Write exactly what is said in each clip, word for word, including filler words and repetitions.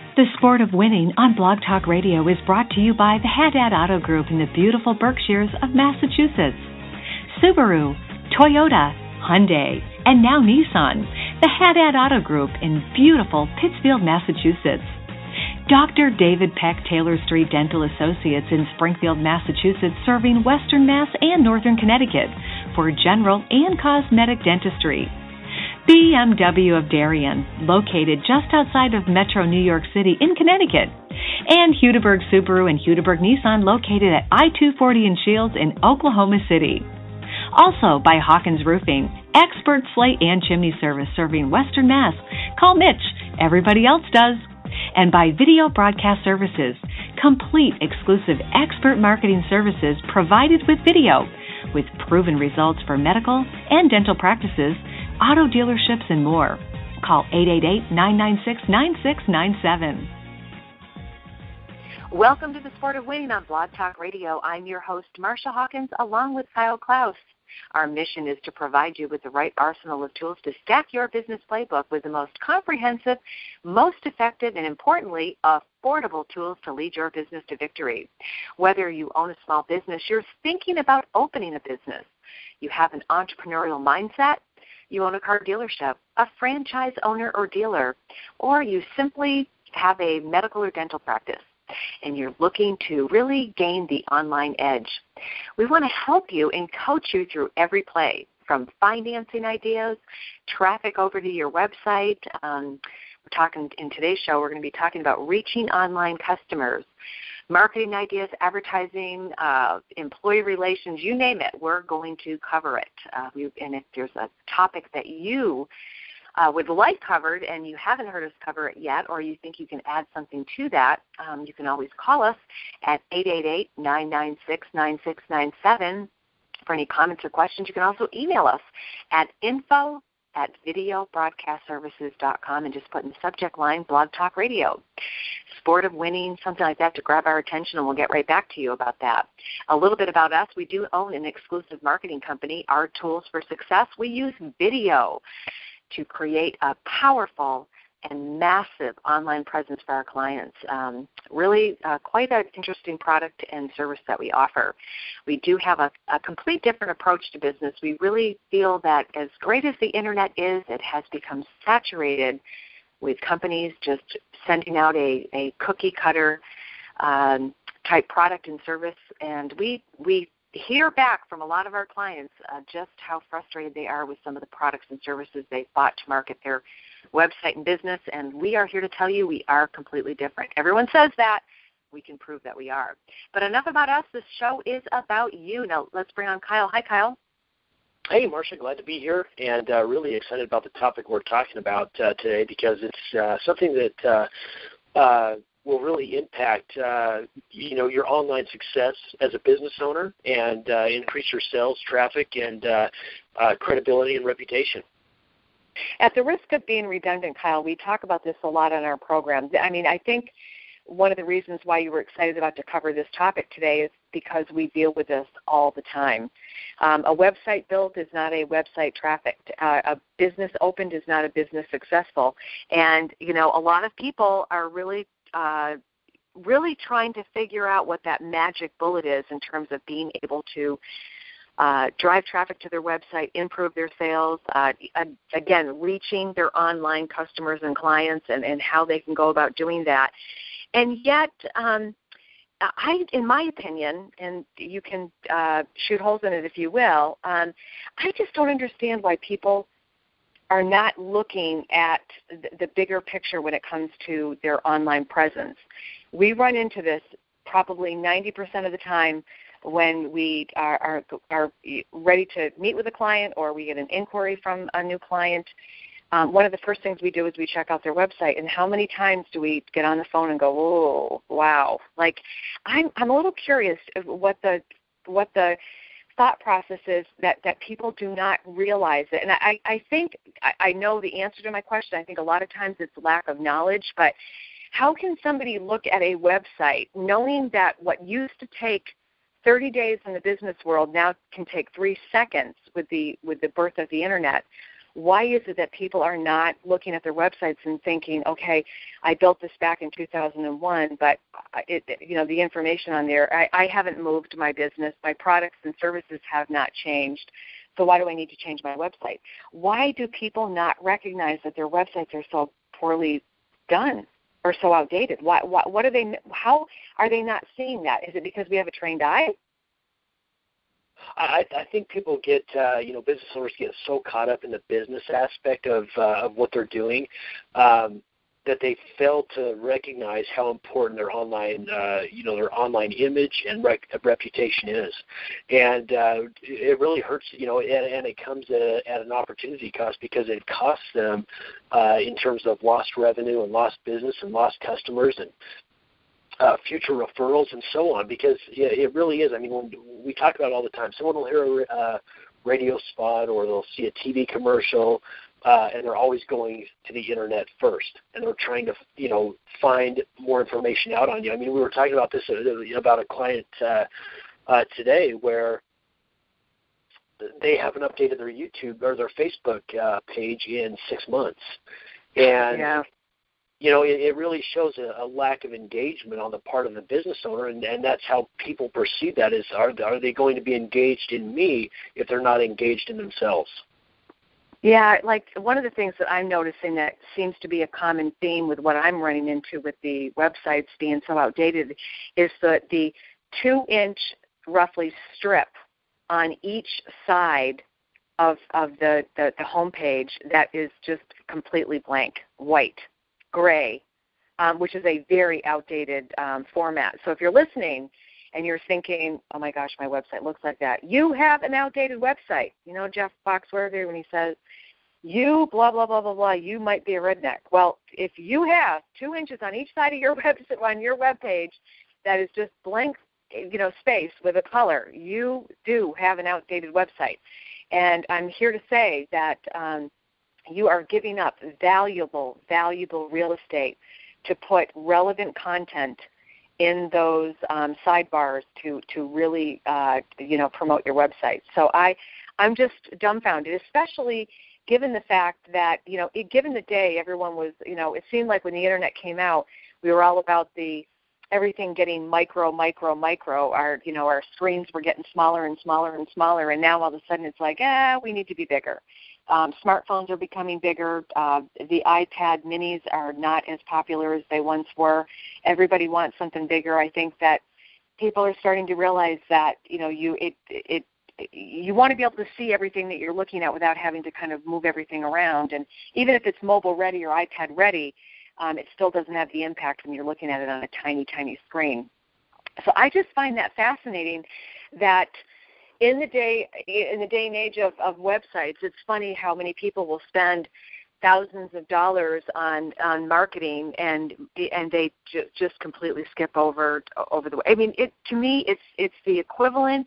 The Sport of Winning on Blog Talk Radio is brought to you by the Haddad Auto Group in the beautiful Berkshires of Massachusetts. Subaru, Toyota, Hyundai, and now Nissan. The Haddad Auto Group in beautiful Pittsfield, Massachusetts. Doctor David Peck Taylor Street Dental Associates in Springfield, Massachusetts, serving Western Mass and Northern Connecticut for general and cosmetic dentistry. B M W of Darien, located just outside of Metro New York City in Connecticut. And Hudeberg Subaru and Hudeberg Nissan, located at I two forty in Shields in Oklahoma City. Also by Hawkins Roofing, expert slate and chimney service serving Western Mass. Call Mitch, everybody else does. And by Video Broadcast Services, complete exclusive expert marketing services provided with video, with proven results for medical and dental practices, auto dealerships, and more. Call eight eight eight, nine nine six, nine six nine seven. Welcome to the Sport of Winning on Blog Talk Radio. I'm your host, Marsha Hawkins, along with Kyle Klaus. Our mission is to provide you with the right arsenal of tools to stack your business playbook with the most comprehensive, most effective, and importantly, affordable tools to lead your business to victory. Whether you own a small business, you're thinking about opening a business, you have an entrepreneurial mindset, you own a car dealership, a franchise owner or dealer, or you simply have a medical or dental practice, and you're looking to really gain the online edge. We want to help you and coach you through every play, from financing ideas, traffic over to your website. Um, we're talking in today's show, we're going to be talking about reaching online customers, marketing ideas, advertising, uh, employee relations, you name it, we're going to cover it. Uh, we, and if there's a topic that you Uh, would like covered and you haven't heard us cover it yet, or you think you can add something to that, um, you can always call us at eight eight eight, nine nine six, nine six nine seven for any comments or questions. You can also email us at info at video broadcast services dot com and just put in the subject line Blog Talk Radio. Sport of Winning, something like that to grab our attention, and we'll get right back to you about that. A little bit about us. We do own an exclusive marketing company. Our tools for success, we use video to create a powerful and massive online presence for our clients. Um, really uh, quite an interesting product and service that we offer. We do have a, a complete different approach to business. We really feel that as great as the Internet is, it has become saturated with companies just sending out a, a cookie-cutter um, type product and service, and we we hear back from a lot of our clients uh, just how frustrated they are with some of the products and services they've bought to market their website and business, and we are here to tell you we are completely different. Everyone says that. We can prove that we are. But enough about us. This show is about you. Now let's bring on Kyle. Hi, Kyle. Hey, Marsha, glad to be here, and uh, really excited about the topic we're talking about uh, today, because it's uh, something that uh, uh, will really impact, uh, you know, your online success as a business owner, and uh, increase your sales, traffic, and uh, uh, credibility and reputation. At the risk of being redundant, Kyle, we talk about this a lot on our program. I mean, I think one of the reasons why you were excited about to cover this topic today is because we deal with this all the time. Um, a website built is not a website trafficked. Uh, a business opened is not a business successful. And, you know, a lot of people are really Uh, really trying to figure out what that magic bullet is in terms of being able to uh, drive traffic to their website, improve their sales, uh, again, reaching their online customers and clients, and, and how they can go about doing that. And yet, um, I, in my opinion, and you can uh, shoot holes in it if you will, um, I just don't understand why people are not looking at the bigger picture when it comes to their online presence. We run into this probably ninety percent of the time when we are, are, are ready to meet with a client, or we get an inquiry from a new client. Um, one of the first things we do is we check out their website, and how many times do we get on the phone and go, oh, wow. Like, I'm, I'm a little curious of what the what the thought processes that, that people do not realize it. And I, I think I, I know the answer to my question. I think a lot of times it's lack of knowledge, but how can somebody look at a website knowing that what used to take thirty days in the business world now can take three seconds with the with the birth of the Internet? Why is it that people are not looking at their websites and thinking, okay, I built this back in two thousand one, but it, you know, the information on there, I, I haven't moved my business. My products and services have not changed. So why do I need to change my website? Why do people not recognize that their websites are so poorly done or so outdated? Why, why, what are they? How are they not seeing that? Is it because we have a trained eye? I, I think people get, uh, you know, business owners get so caught up in the business aspect of uh, of what they're doing um, that they fail to recognize how important their online, uh, you know, their online image and rec- reputation is, and uh, it really hurts, you know, and, and it comes at, a, at an opportunity cost because it costs them uh, in terms of lost revenue and lost business and lost customers and Uh, future referrals and so on, because yeah, it really is. I mean, when we talk about it all the time, someone will hear a uh, radio spot or they'll see a T V commercial, uh, and they're always going to the internet first, and they're trying to, you know, find more information out on you. I mean, we were talking about this uh, about a client uh, uh, today where they haven't updated their YouTube or their Facebook uh, page in six months, and yeah. you know, it, it really shows a, a lack of engagement on the part of the business owner, and, and that's how people perceive that is, are, are they going to be engaged in me if they're not engaged in themselves? Yeah, like one of the things that I'm noticing that seems to be a common theme with what I'm running into with the websites being so outdated is the, the two-inch roughly strip on each side of, of the, the, the home page that is just completely blank, white. Gray, um, which is a very outdated um, format. So if you're listening and you're thinking, oh my gosh, my website looks like that, you have an outdated website. You know Jeff Foxworthy when he says, you blah, blah, blah, blah, blah, you might be a redneck. Well, if you have two inches on each side of your website, on your webpage that is just blank, you know, space with a color, you do have an outdated website. And I'm here to say that um, you are giving up valuable, valuable real estate to put relevant content in those um, sidebars to to really, uh, you know, promote your website. So I, I'm just dumbfounded, especially given the fact that, you know, it, given the day everyone was, you know, it seemed like when the Internet came out, we were all about the everything getting micro, micro, micro. Our, you know, our screens were getting smaller and smaller and smaller, and now all of a sudden it's like, ah, we need to be bigger. Um, smartphones are becoming bigger. Uh, the iPad minis are not as popular as they once were. Everybody wants something bigger. I think that people are starting to realize that, you know, you it it you want to be able to see everything that you're looking at without having to kind of move everything around. And even if it's mobile ready or iPad ready, um, it still doesn't have the impact when you're looking at it on a tiny, tiny screen. So I just find that fascinating that in the day in the day and age of, of websites, it's funny how many people will spend thousands of dollars on, on marketing and and they ju- just completely skip over over the way. I mean, it to me, it's it's the equivalent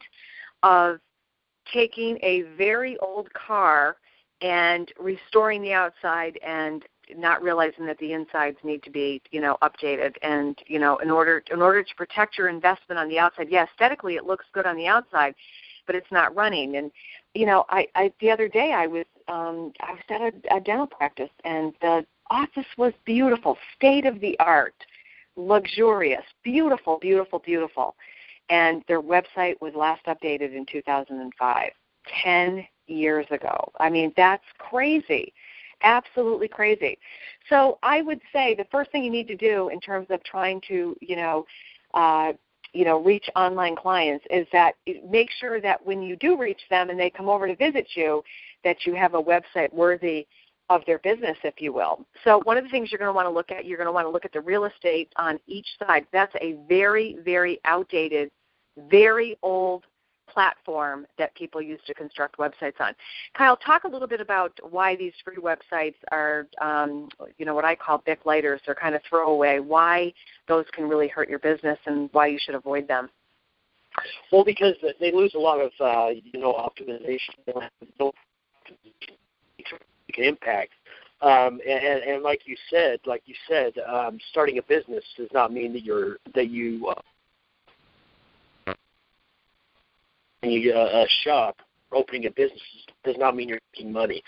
of taking a very old car and restoring the outside and not realizing that the insides need to be, you know, updated. And, you know, in order in order to protect your investment on the outside, yeah, aesthetically it looks good on the outside, but it's not running. And, you know, I, I the other day I was um, I was at a, a dental practice, and the office was beautiful, state of the art, luxurious, beautiful, beautiful, beautiful. And their website was last updated in two thousand five, ten years ago. I mean, that's crazy. Absolutely crazy. So I would say the first thing you need to do in terms of trying to, you know, uh, you know, reach online clients is that make sure that when you do reach them and they come over to visit you, that you have a website worthy of their business, if you will. So one of the things you're going to want to look at, you're going to want to look at the real estate on each side. That's a very, very outdated, very old platform that people use to construct websites on. Kyle, talk a little bit about why these free websites are, um, you know, what I call Bic lighters. They're kind of throwaway, why those can really hurt your business and why you should avoid them. Well, because they lose a lot of, uh, you know, optimization. They don't have no impact. Um, and, and like you said, like you said, um, starting a business does not mean that you're that you uh, you uh, shop opening a business does not mean you're making money.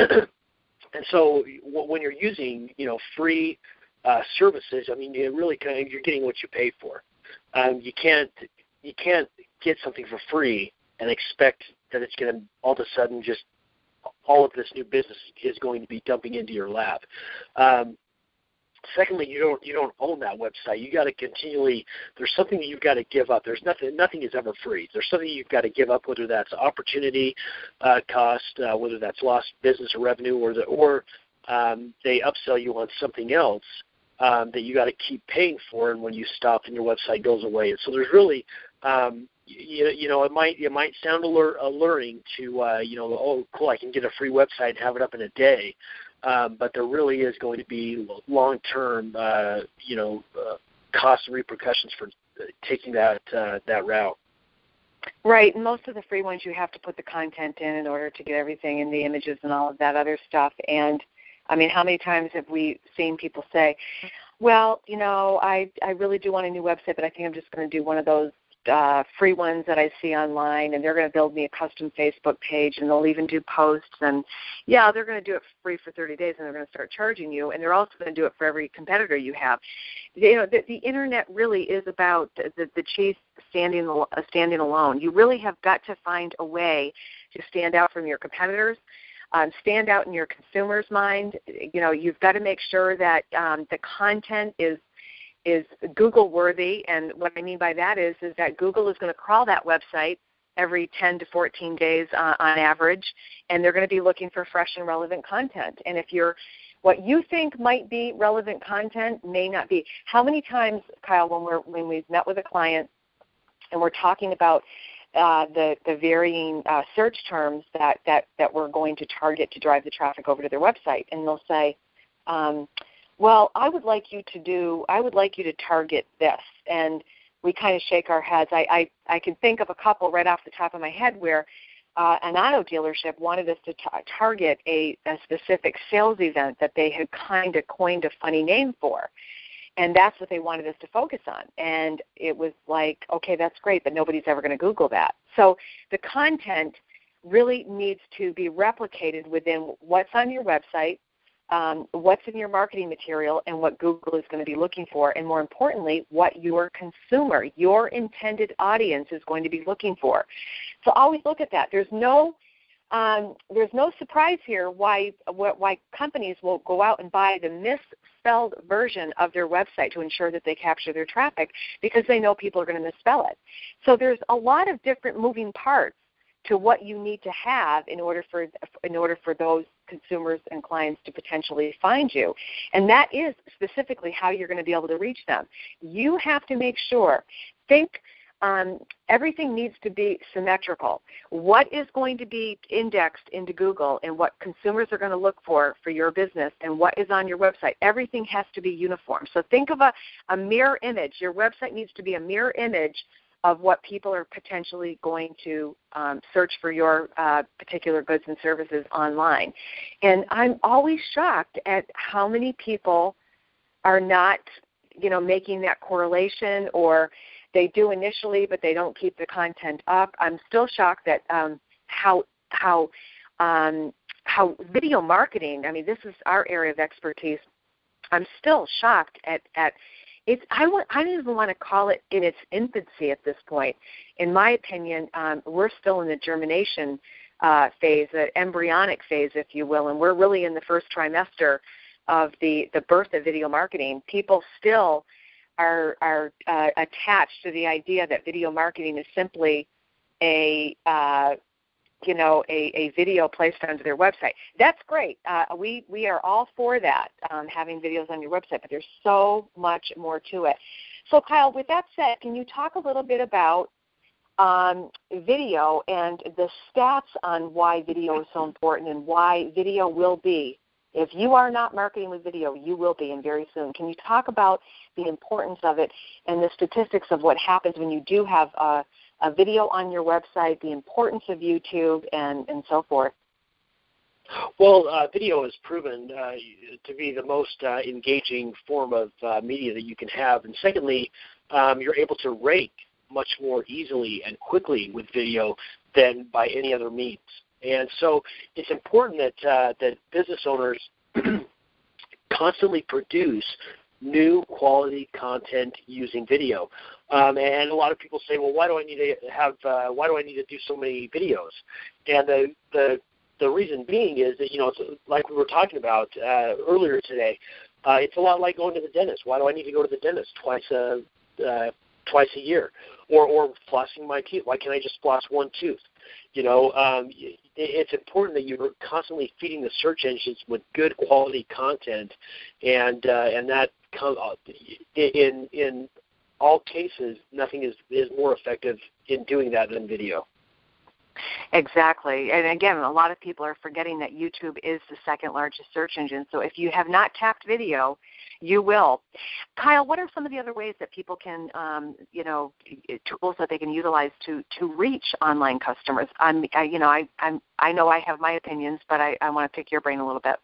And so when you're using, you know, free uh, services, I mean, you really kind of, you're getting what you pay for. Um, you can't you can't get something for free and expect that it's going to all of a sudden just all of this new business is going to be dumping into your lap. Um, Secondly, you don't you don't own that website. You got to continually. There's something that you've got to give up. There's nothing. Nothing is ever free. There's something you've got to give up, whether that's opportunity uh, cost, uh, whether that's lost business or revenue, or the, or um, they upsell you on something else um, that you got to keep paying for. And when you stop, and your website goes away. And so there's really, um, you, you know, it might it might sound allure, alluring to uh, you know, oh, cool, I can get a free website and have it up in a day. Um, but there really is going to be long-term, uh, you know, uh, costs and repercussions for taking that uh, that route. Right. And most of the free ones, you have to put the content in in order to get everything in the images and all of that other stuff. And, I mean, how many times have we seen people say, well, you know, I, I really do want a new website, but I think I'm just going to do one of those Uh, free ones that I see online, and they're going to build me a custom Facebook page, and they'll even do posts, and yeah, they're going to do it free for thirty days, and they're going to start charging you, and they're also going to do it for every competitor you have. You know, the, the internet really is about the, the cheese standing uh, standing alone. You really have got to find a way to stand out from your competitors, um, stand out in your consumer's mind. You know, you've got to make sure that um, the content is is Google worthy, and what I mean by that is is that Google is going to crawl that website every ten to fourteen days uh, on average, and they're going to be looking for fresh and relevant content. And if you're, what you think might be relevant content may not be. How many times, Kyle, when we're when we've met with a client and we're talking about uh, the the varying uh, search terms that, that that we're going to target to drive the traffic over to their website, and they'll say, um, well, I would like you to do, I would like you to target this. And we kind of shake our heads. I, I, I can think of a couple right off the top of my head where uh, an auto dealership wanted us to t- target a, a specific sales event that they had kind of coined a funny name for. And that's what they wanted us to focus on. And it was like, okay, that's great, but nobody's ever going to Google that. So the content really needs to be replicated within what's on your website, Um, what's in your marketing material, and what Google is going to be looking for, and more importantly, what your consumer, your intended audience is going to be looking for. So always look at that. There's no, um, there's no surprise here why why companies will go out and buy the misspelled version of their website to ensure that they capture their traffic, because they know people are going to misspell it. So there's a lot of different moving parts to what you need to have in order for in order for those consumers and clients to potentially find you. And that is specifically how you're going to be able to reach them. You have to make sure, think um, everything needs to be symmetrical. What is going to be indexed into Google and what consumers are going to look for for your business and what is on your website, everything has to be uniform. So think of a, a mirror image. Your website needs to be a mirror image of what people are potentially going to um, search for your uh, particular goods and services online. And I'm always shocked at how many people are not, you know, making that correlation, or they do initially, but they don't keep the content up. I'm still shocked at um, how how um, how video marketing, I mean, this is our area of expertise. I'm still shocked at, at It's, I, want, I don't even want to call it in its infancy at this point. In my opinion, um, we're still in the germination uh, phase, the embryonic phase, if you will, and we're really in the first trimester of the, the birth of video marketing. People still are, are uh, attached to the idea that video marketing is simply a uh, you know, a, a video placed onto their website. That's great. Uh, we, we are all for that, um, having videos on your website, but there's so much more to it. So, Kyle, with that said, can you talk a little bit about um, video and the stats on why video is so important and why video will be, if you are not marketing with video, you will be, and very soon. Can you talk about the importance of it and the statistics of what happens when you do have a a video on your website, the importance of YouTube, and, and so forth? Well, uh, video is proven uh, to be the most uh, engaging form of uh, media that you can have. And secondly, um, you're able to rank much more easily and quickly with video than by any other means. And so it's important that uh, that business owners constantly produce new quality content using video. Um, and a lot of people say, well, why do I need to have? Uh, why do I need to do so many videos? And the the the reason being is that, you know, it's like we were talking about uh, earlier today. Uh, it's a lot like going to the dentist. Why do I need to go to the dentist twice a uh, twice a year, or or flossing my teeth? Why can't I just floss one tooth? You know, um, it's important that you're constantly feeding the search engines with good quality content, and uh, and that in in all cases, nothing is, is more effective in doing that than video. Exactly. And again, a lot of people are forgetting that YouTube is the second largest search engine. So if you have not tapped video, you will. Kyle, what are some of the other ways that people can, um, you know, tools that they can utilize to, to reach online customers? I'm, I, you know, I, I'm, I know I have my opinions, but I, I want to pick your brain a little bit.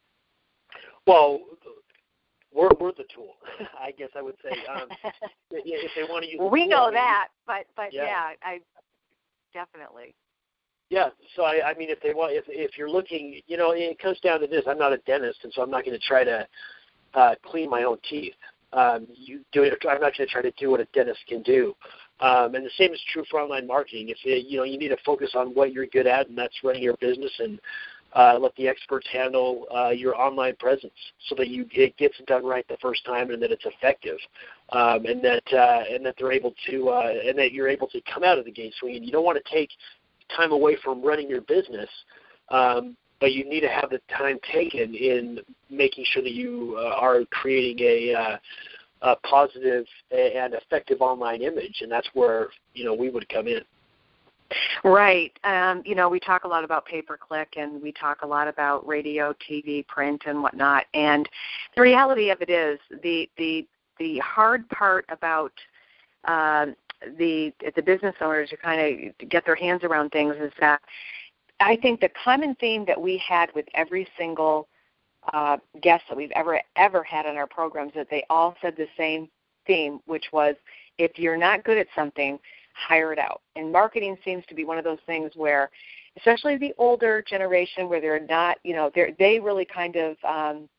Well, we're, we're the tool, I guess I would say. Um, if they want to use, well, we tool, know I mean, that, but but yeah, yeah I definitely. Yeah, so I, I mean, if they want, if if you're looking, you know, it comes down to this. I'm not a dentist, and so I'm not going to try to uh, clean my own teeth. Um, you do it. I'm not going to try to do what a dentist can do. Um, and the same is true for online marketing. If it, you know, you need to focus on what you're good at, and that's running your business, and uh, let the experts handle uh, your online presence, so that you it gets done right the first time, and that it's effective, um, and that uh, and that they're able to, uh, and that you're able to come out of the gate swinging. You don't want to take time away from running your business, um, but you need to have the time taken in making sure that you uh, are creating a, uh, a positive and effective online image, and that's where, you know, we would come in. Right. Um, you know, we talk a lot about pay-per-click, and we talk a lot about radio, T V, print, and whatnot. And the reality of it is the the the hard part about uh, the the business owners who kind of get their hands around things is that I think the common theme that we had with every single uh, guest that we've ever ever had on our programs, that they all said the same theme, which was, if you're not good at something, hire it out. And marketing seems to be one of those things where, especially the older generation, where they're not, you know, they they really kind of um,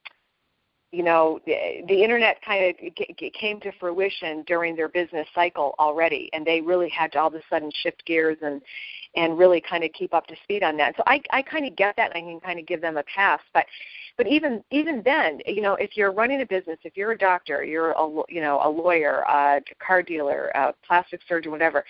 you know, the, the internet kind of g- came to fruition during their business cycle already, and they really had to all of a sudden shift gears and and really kind of keep up to speed on that. So I, I kind of get that, and I can kind of give them a pass. But but even even then, you know, if you're running a business, if you're a doctor, you're a you know a lawyer, a car dealer, a plastic surgeon, whatever,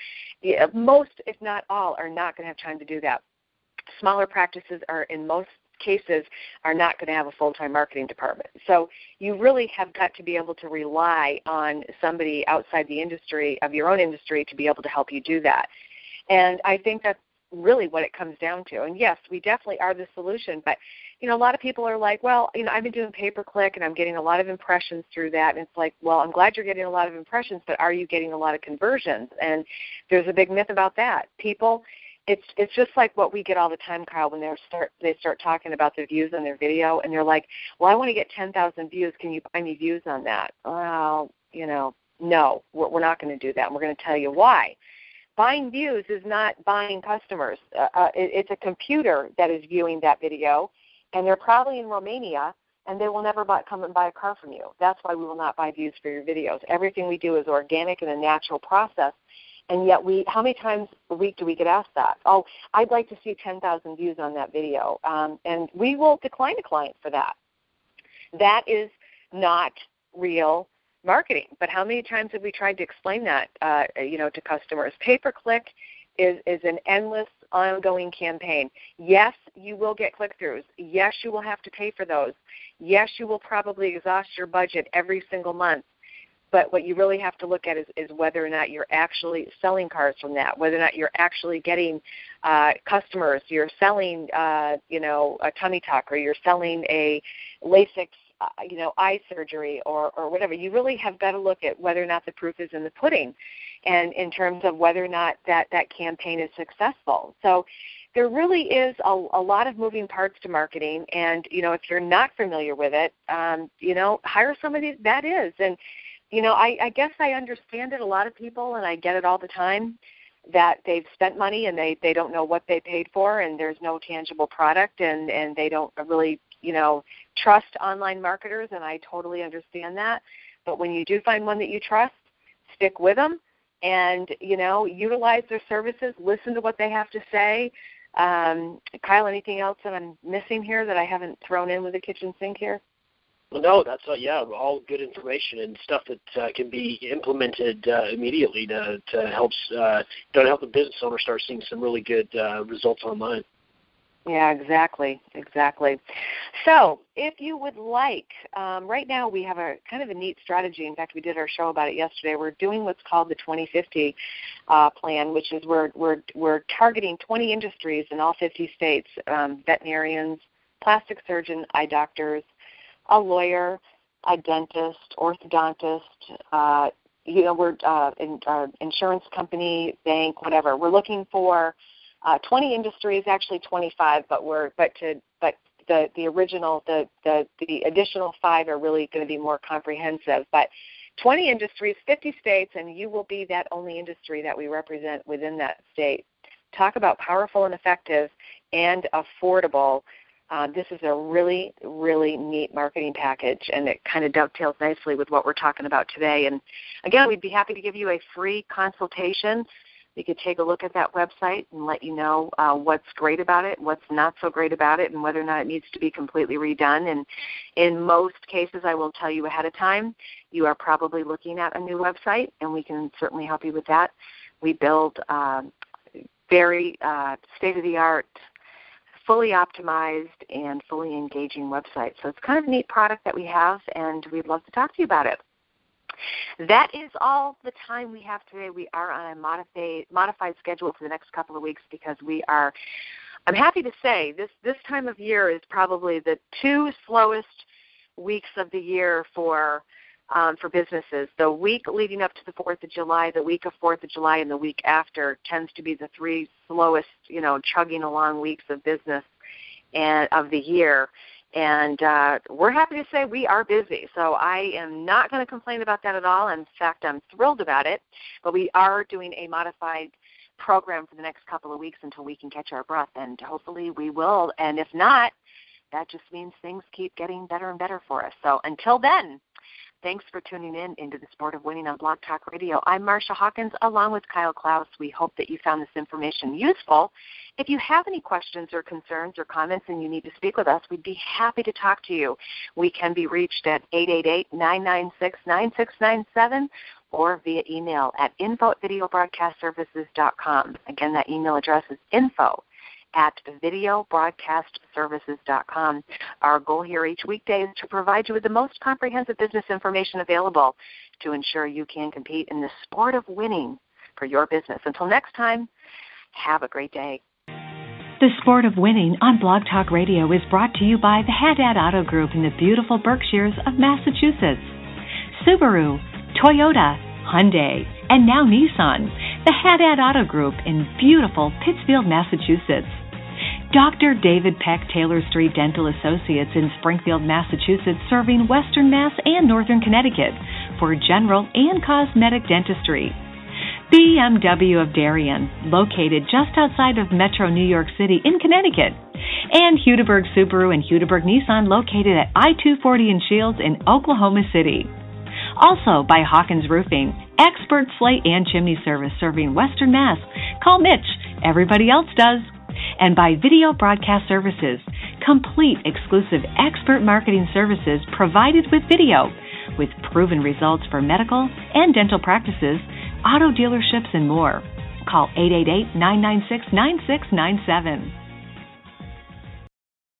most, if not all, are not going to have time to do that. Smaller practices are, in most cases, are not going to have a full-time marketing department. So you really have got to be able to rely on somebody outside the industry, of your own industry, to be able to help you do that. And I think that's really what it comes down to. And yes, we definitely are the solution, but you know, a lot of people are like, well, you know, I've been doing pay-per-click and I'm getting a lot of impressions through that. And it's like, well, I'm glad you're getting a lot of impressions, but are you getting a lot of conversions? And there's a big myth about that. People, It's it's just like what we get all the time, Kyle, when they start they start talking about the views on their video, and they're like, well, I want to get ten thousand views. Can you buy me views on that? Well, you know, no, we're, we're not going to do that, and we're going to tell you why. Buying views is not buying customers. Uh, uh, it, it's a computer that is viewing that video, and they're probably in Romania, and they will never buy, come and buy a car from you. That's why we will not buy views for your videos. Everything we do is organic and a natural process. And yet we, how many times a week do we get asked that? Oh, I'd like to see ten thousand views on that video. Um, and we will decline a client for that. That is not real marketing. But how many times have we tried to explain that, uh, you know, to customers? Pay-per-click is, is an endless, ongoing campaign. Yes, you will get click-throughs. Yes, you will have to pay for those. Yes, you will probably exhaust your budget every single month. But what you really have to look at is, is whether or not you're actually selling cars from that, whether or not you're actually getting uh, customers, you're selling, uh, you know, a tummy tuck, or you're selling a LASIK, uh, you know, eye surgery, or, or whatever. You really have got to look at whether or not the proof is in the pudding, and in terms of whether or not that, that campaign is successful. So there really is a, a lot of moving parts to marketing, and, you know, if you're not familiar with it, um, you know, hire somebody that is. And you know, I, I guess I understand it. A lot of people, and I get it all the time, that they've spent money and they, they don't know what they paid for, and there's no tangible product, and, and they don't really, you know, trust online marketers, and I totally understand that. But when you do find one that you trust, stick with them and, you know, utilize their services, listen to what they have to say. Um, Kyle, anything else that I'm missing here that I haven't thrown in with the kitchen sink here? Well, no, that's uh, yeah, all good information and stuff that uh, can be implemented uh, immediately to to help uh, to help the business owner start seeing some really good uh, results online. Yeah, exactly, exactly. So if you would like, um, right now we have a kind of a neat strategy. In fact, we did our show about it yesterday. We're doing what's called the twenty fifty uh, plan, which is we're, we're, we're targeting twenty industries in all fifty states, um, veterinarians, plastic surgeon, eye doctors, a lawyer, a dentist, orthodontist, uh, you know, we're uh, in, uh, insurance company, bank, whatever. We're looking for Uh, twenty industries, actually twenty-five, but we're but to but the the original the the the additional five are really going to be more comprehensive. But twenty industries, fifty states, and you will be that only industry that we represent within that state. Talk about powerful and effective and affordable. Uh, this is a really, really neat marketing package, and it kind of dovetails nicely with what we're talking about today. And again, we'd be happy to give you a free consultation. You could take a look at that website and let you know uh, what's great about it, what's not so great about it, and whether or not it needs to be completely redone. And in most cases, I will tell you ahead of time, you are probably looking at a new website, and we can certainly help you with that. We build uh, very uh, state-of-the-art, fully optimized, and fully engaging websites. So it's kind of a neat product that we have, and we'd love to talk to you about it. That is all the time we have today. We are on a modified, modified schedule for the next couple of weeks because we are, I'm happy to say, this, this time of year is probably the two slowest weeks of the year for um, for businesses. The week leading up to the fourth of July, the week of fourth of July, and the week after tends to be the three slowest, you know, chugging along weeks of business and of the year. And uh, we're happy to say we are busy. So I am not going to complain about that at all. In fact, I'm thrilled about it. But we are doing a modified program for the next couple of weeks until we can catch our breath. And hopefully we will. And if not, that just means things keep getting better and better for us. So until then, thanks for tuning in into the Sport of Winning on Blog Talk Radio. I'm Marsha Hawkins along with Kyle Klaus. We hope that you found this information useful. If you have any questions or concerns or comments and you need to speak with us, we'd be happy to talk to you. We can be reached at eight eight eight, nine nine six, nine six nine seven or via email at info at video broadcast services dot com. Again, that email address is info at video broadcast services dot com. Our goal here each weekday is to provide you with the most comprehensive business information available to ensure you can compete in the sport of winning for your business. Until next time, have a great day. The Sport of Winning on Blog Talk Radio is brought to you by the Haddad Auto Group in the beautiful Berkshires of Massachusetts. Subaru, Toyota, Hyundai, and now Nissan. The Haddad Auto Group in beautiful Pittsfield, Massachusetts. Doctor David Peck Taylor Street Dental Associates in Springfield, Massachusetts, serving Western Mass and Northern Connecticut for general and cosmetic dentistry. B M W of Darien, located just outside of Metro New York City in Connecticut. And Hudeberg Subaru and Hudeberg Nissan, located at I two forty in Shields in Oklahoma City. Also by Hawkins Roofing, expert slate and chimney service serving Western Mass. Call Mitch, everybody else does. And by Video Broadcast Services, complete exclusive expert marketing services provided with video, with proven results for medical and dental practices, auto dealerships, and more. Call eight eight eight, nine nine six, nine six nine seven.